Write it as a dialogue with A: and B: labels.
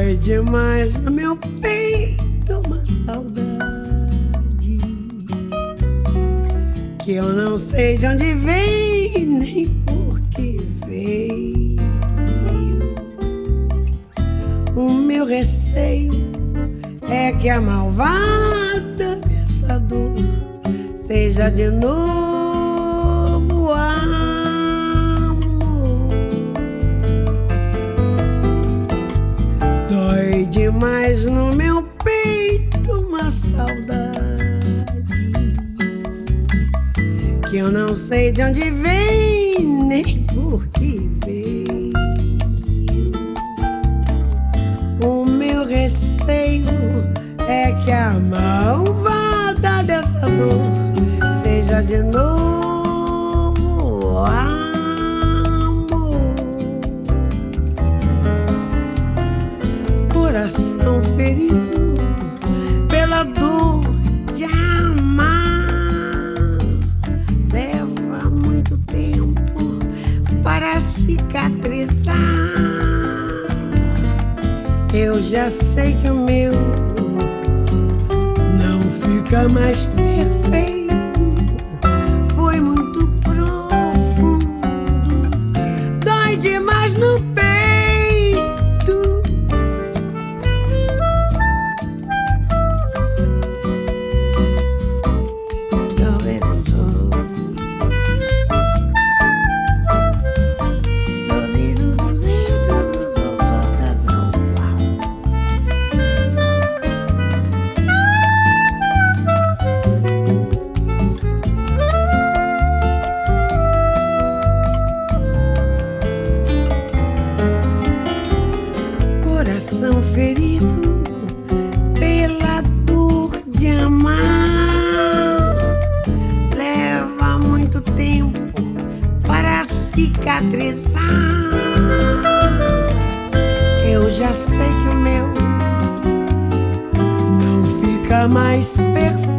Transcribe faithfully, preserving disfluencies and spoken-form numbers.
A: Dói demais no meu peito uma saudade que eu não sei de onde vem nem por que veio. O meu receio é que a malvada dessa dor seja de novo amor. Dói demais no meu peito uma saudade que eu não sei de onde vem nem por que veio. O meu receio é que a malvada dessa dor seja de novo amor. Coração ferido pela dor de amar, leva muito tempo para cicatrizar. Eu já sei que o meu não fica mais perfeito, foi muito profundo, dói demais no peito. Coração ferido pela dor de amar, leva muito tempo para cicatrizar. Eu já sei que o meu não fica mais perfeito,